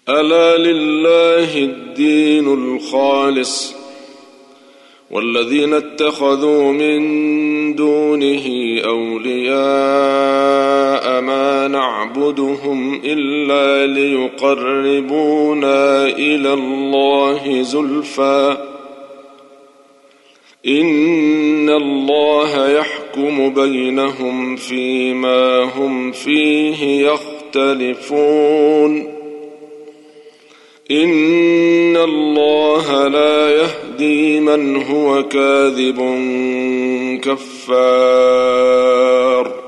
ألا لله الدين الخالص والذين اتخذوا من دونه أولياء ما نعبدهم إلا ليقربونا إلى الله زلفى إن الله يحكم بينهم فيما هم فيه يختلفون إن الله لا يهدي من هو كاذب كفار